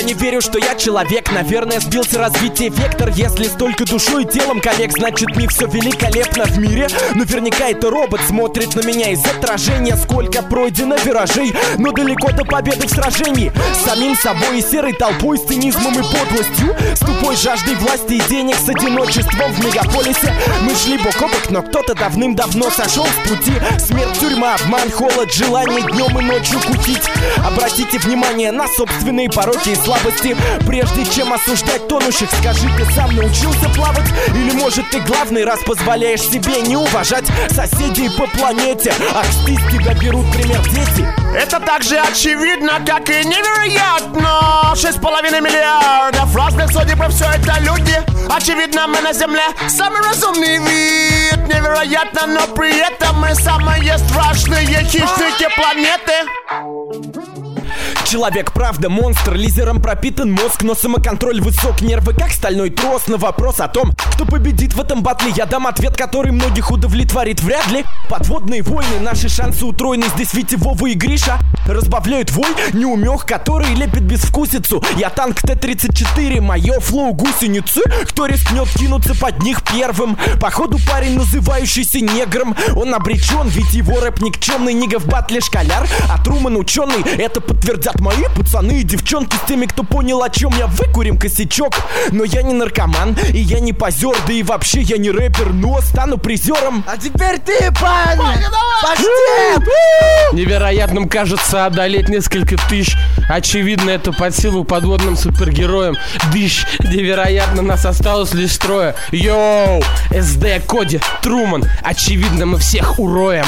не верю, что я человек. Наверное, сбился развитие вектор. Если столько душой и телом коллег, значит не все великолепно в мире. Наверняка это робот смотрит на меня из отражения. Сколько пройдено виражей, но далеко до победы в сражении. С самим собой и серой толпой, с цинизмом и подлостью, с тупой жаждой власти и денег, с одиночеством в мегаполисе. Мы шли бок о бок, но кто-то давным-давно сошел с пути. Смерть, тюрьма, обман, холод, желание днем и ночью кутить. Обратите внимание на собственные пороки и слабости. Прежде чем осуждать тонущих, скажи, ты сам научился плавать? Или может ты главный раз позволяешь себе не уважать соседей по планете? Ах, с тебя берут пример дети. Это так же очевидно, как и невероятно. 6,5 миллиардов разных судеб, и все это люди. Очевидно, мы на земле самый разумный вид. Невероятно, но при этом мы самые страшные хищники планеты. Человек, правда, монстр, лизером пропитан мозг, но самоконтроль высок, нервы как стальной трос. На вопрос о том, кто победит в этом батле, я дам ответ, который многих удовлетворит вряд ли. Подводные войны, наши шансы утроены. Здесь Витя, Вова и Гриша разбавляют вой неумех, который лепит безвкусицу. Я танк Т-34, мое флоу гусеницы. Кто рискнет кинуться под них первым? Походу парень, называющийся негром. Он обречен, ведь его рэп никчемный. Нига в батле школяр, а Труман ученый. Это подтвердят мои пацаны и девчонки. С теми, кто понял, о чем я, выкурим косячок. Но я не наркоман, и я не позер. Да и вообще я не рэпер, но стану призером. А теперь ты, парень! Пошли! Невероятным кажется одолеть несколько тысяч. Очевидно, это под силу подводным супергероям. Дыщ, невероятно, нас осталось лишь трое. Йоу, СД, Коди, Труман. Очевидно, мы всех уроем.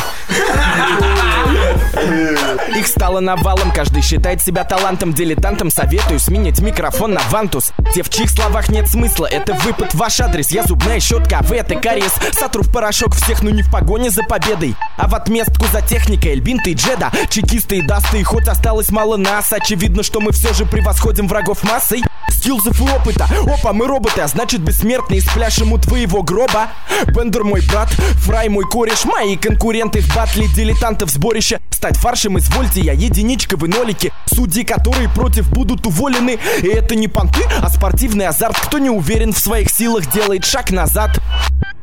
Их стало навалом, каждый считает себя талантом, дилетантом. Советую сменить микрофон на вантус. Те, в чьих словах нет смысла, это выпад в ваш адрес. Я зубная щетка, а вы это кариес. Сотру в порошок всех, но не в погоне за победой, а в отместку за техникой Эльбинта и Джеда. Чекисты и дасты, и хоть осталось мало нас, очевидно, что мы все же превосходим врагов массой. Скиллзов и опыта, опа, мы роботы, а значит бессмертные, спляшем у твоего гроба. Бендер мой брат, Фрай мой кореш, мои конкуренты в батле дилетантов сборище. Стать фаршем извольте, я единичка, вы нолики. Судьи, которые против, будут уволены. И это не понты, а спортивный азарт. Кто не уверен в своих силах, делает шаг назад.